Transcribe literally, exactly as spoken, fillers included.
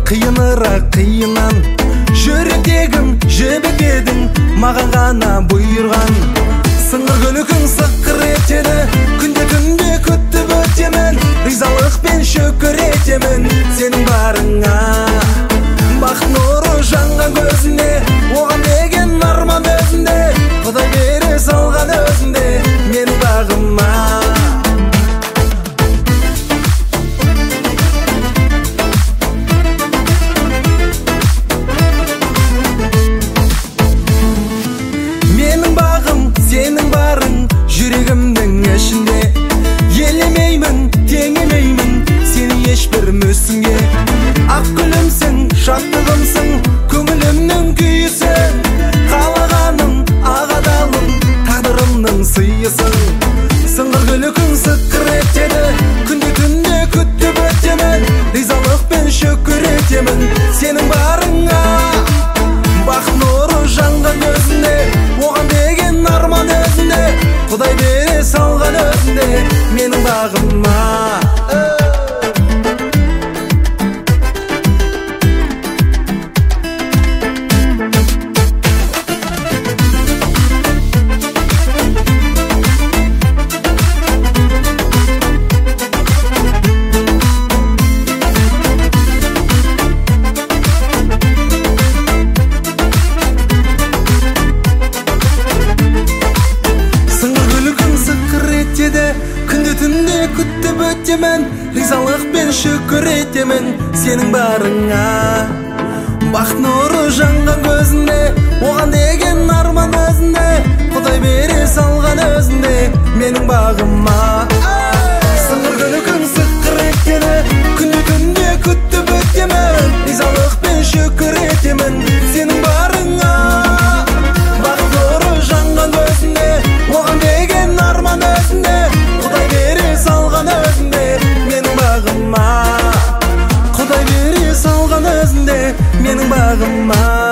қиынырақ қиыннан жүректегім жібек едің, маған ғана бұйырған. Сыңғыр күлкің сыққыр етеді, күнде түнде күтіп өтемін, ризалықпен шүкір етемін сенің барыңа. Бақыт нұры жанған көзінде, оған деген арман өзінде, Құдай бере салған өзінде менің бағыма. Менің бағым, сенің барың жүрегімнің ішінде, елемеймін, теңемеймін сені ешбір мүсінге. Ақ гүлімсің, шаттығымсың, көңілімнің күйісің, қалағаным, ағадалым, тағдырымның сыйысың. Сыңғыр күлкің сыққыр етеді, күнде түнде күтіп өтемін, ризалықпен шүкір етемін сенің барыңа. Бақыт нұры жанған көзінде, оған деген арман өзінде, Құдай бере салған өзінде менің бағыма. Күнде түнде күтіп өтемін, ризалықпен шүкір етемін сенің барыңа. Бақыт нұры жанған көзінде, оған деген арман өзінде, Құдай бере салған өзінде менің бағыма. Сыңғыр күлкің сыққыр етеді, күнде түнде күтіп өтемін, ризалықпен шүкір етемін сенің барыңа. Бақыт нұры жанған көзінде, оған деген арман өзінде, Құдай бере салған өзінде менің бағыма. Құдай бере салған өзінде менің бағыма.